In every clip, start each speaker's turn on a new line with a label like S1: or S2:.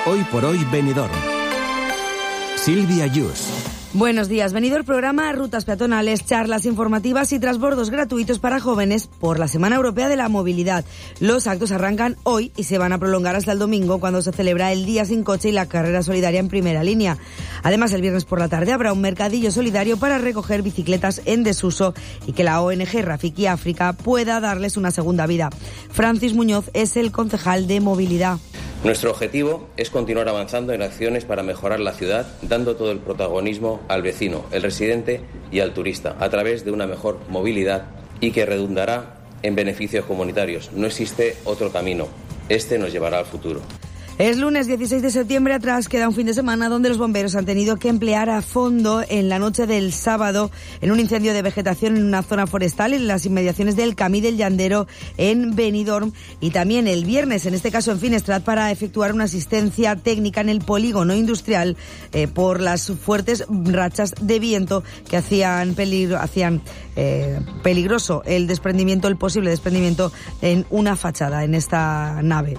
S1: Hoy por hoy Benidorm. Silvia Yus.
S2: Buenos días. Benidorm programa rutas peatonales, charlas informativas y transbordos gratuitos para jóvenes por la Semana Europea de la Movilidad. Los actos arrancan hoy y se van a prolongar hasta el domingo, cuando se celebra el Día Sin Coche y la carrera solidaria en primera línea. Además, el viernes por la tarde habrá un mercadillo solidario para recoger bicicletas en desuso y que la ONG Rafiki África pueda darles una segunda vida. Francis Muñoz es el concejal de Movilidad.
S3: Nuestro objetivo es continuar avanzando en acciones para mejorar la ciudad, dando todo el protagonismo al vecino, el residente y al turista, a través de una mejor movilidad y que redundará en beneficios comunitarios. No existe otro camino. Este nos llevará al futuro.
S2: Es lunes 16 de septiembre, atrás queda un fin de semana donde los bomberos han tenido que emplear a fondo en la noche del sábado en un incendio de vegetación en una zona forestal en las inmediaciones del Camí del Llandero en Benidorm, y también el viernes, en este caso en Finestrat, para efectuar una asistencia técnica en el polígono industrial por las fuertes rachas de viento que hacían peligroso el posible desprendimiento en una fachada en esta nave.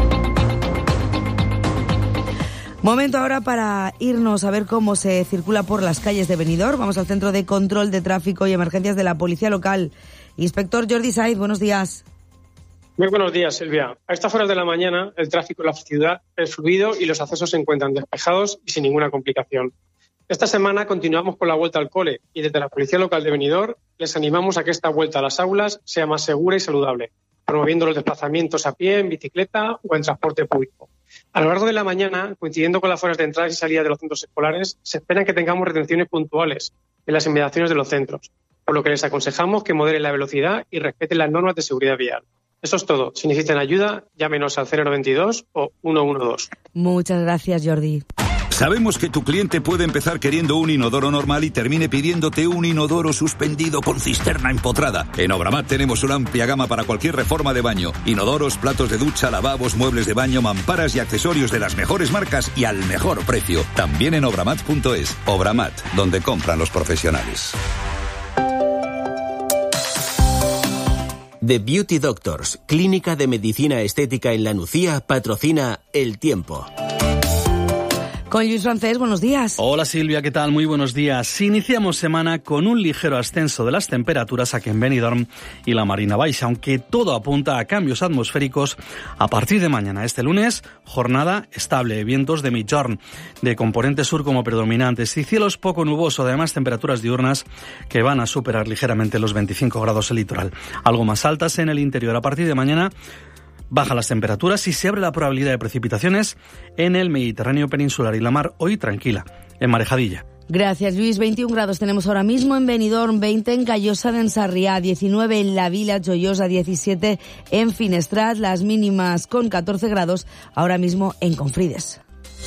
S2: Momento ahora para irnos a ver cómo se circula por las calles de Benidorm. Vamos al Centro de Control de Tráfico y Emergencias de la Policía Local. Inspector Jordi Saiz, buenos días.
S4: Muy buenos días, Silvia. A estas horas de la mañana el tráfico en la ciudad es fluido y los accesos se encuentran despejados y sin ninguna complicación. Esta semana continuamos con la vuelta al cole y desde la Policía Local de Benidorm les animamos a que esta vuelta a las aulas sea más segura y saludable, promoviendo los desplazamientos a pie, en bicicleta o en transporte público. A lo largo de la mañana, coincidiendo con las horas de entrada y salida de los centros escolares, se esperan que tengamos retenciones puntuales en las inmediaciones de los centros, por lo que les aconsejamos que moderen la velocidad y respeten las normas de seguridad vial. Eso es todo. Si necesitan ayuda, llámenos al 092 o 112.
S2: Muchas gracias, Jordi.
S5: Sabemos que tu cliente puede empezar queriendo un inodoro normal y termine pidiéndote un inodoro suspendido con cisterna empotrada. En Obramat tenemos una amplia gama para cualquier reforma de baño. Inodoros, platos de ducha, lavabos, muebles de baño, mamparas y accesorios de las mejores marcas y al mejor precio. También en obramat.es. Obramat, donde compran los profesionales.
S1: The Beauty Doctors, clínica de medicina estética en La Nucía, patrocina El Tiempo.
S2: Con Luis Francés, buenos días.
S6: Hola Silvia, ¿qué tal? Muy buenos días. Iniciamos semana con un ligero ascenso de las temperaturas aquí en Benidorm y la Marina Baixa, aunque todo apunta a cambios atmosféricos a partir de mañana. Este lunes, jornada estable, vientos de migjorn, de componente sur como predominantes y cielos poco nubosos, además temperaturas diurnas que van a superar ligeramente los 25 grados el litoral. Algo más altas en el interior. A partir de mañana bajan las temperaturas y se abre la probabilidad de precipitaciones en el Mediterráneo peninsular y la mar hoy tranquila, en Marejadilla.
S2: Gracias, Luis. 21 grados tenemos ahora mismo en Benidorm, 20 en Callosa de Ensarriá, 19 en la Vila Joyosa, 17 en Finestrat, las mínimas con 14 grados ahora mismo en Confrides.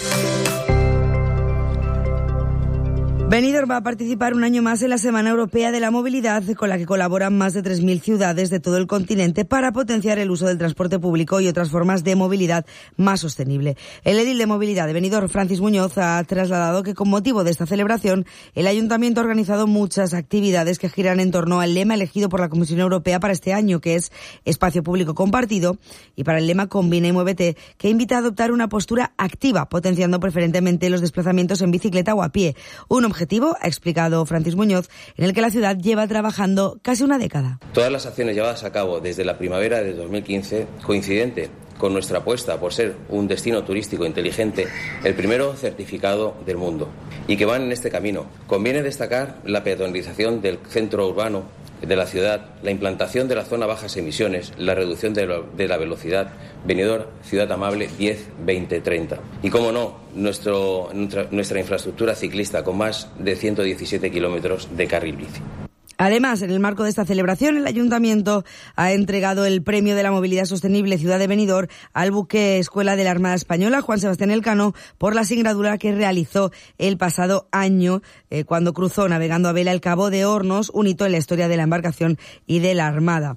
S2: Benidorm va a participar un año más en la Semana Europea de la Movilidad, con la que colaboran más de 3.000 ciudades de todo el continente para potenciar el uso del transporte público y otras formas de movilidad más sostenible. El edil de Movilidad de Benidorm, Francis Muñoz, ha trasladado que con motivo de esta celebración el Ayuntamiento ha organizado muchas actividades que giran en torno al lema elegido por la Comisión Europea para este año, que es Espacio Público Compartido, y para el lema Combina y Muévete, que invita a adoptar una postura activa, potenciando preferentemente los desplazamientos en bicicleta o a pie. Un objetivo, ha explicado Francis Muñoz, en el que la ciudad lleva trabajando casi una década.
S3: Todas las acciones llevadas a cabo desde la primavera de 2015, coincidente con nuestra apuesta por ser un destino turístico inteligente, el primero certificado del mundo, y que van en este camino. Conviene destacar la peatonalización del centro urbano de la ciudad, la implantación de la zona bajas emisiones, la reducción de la velocidad, Benidorm, ciudad amable 10-20-30. Y cómo no, nuestra infraestructura ciclista con más de 117 kilómetros de carril bici.
S2: Además, en el marco de esta celebración, el Ayuntamiento ha entregado el Premio de la Movilidad Sostenible Ciudad de Benidorm al buque Escuela de la Armada Española, Juan Sebastián Elcano, por la singladura que realizó el pasado año cuando cruzó navegando a vela el Cabo de Hornos, un hito en la historia de la embarcación y de la Armada.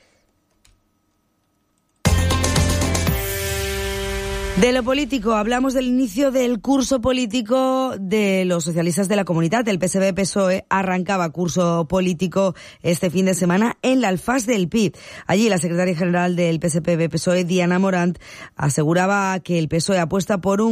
S2: De lo político, hablamos del inicio del curso político de los socialistas de la comunidad. El PSB-PSOE arrancaba curso político este fin de semana en la Alfaz del Pi. Allí la secretaria general del PSB-PSOE, Diana Morant, aseguraba que el PSOE apuesta por un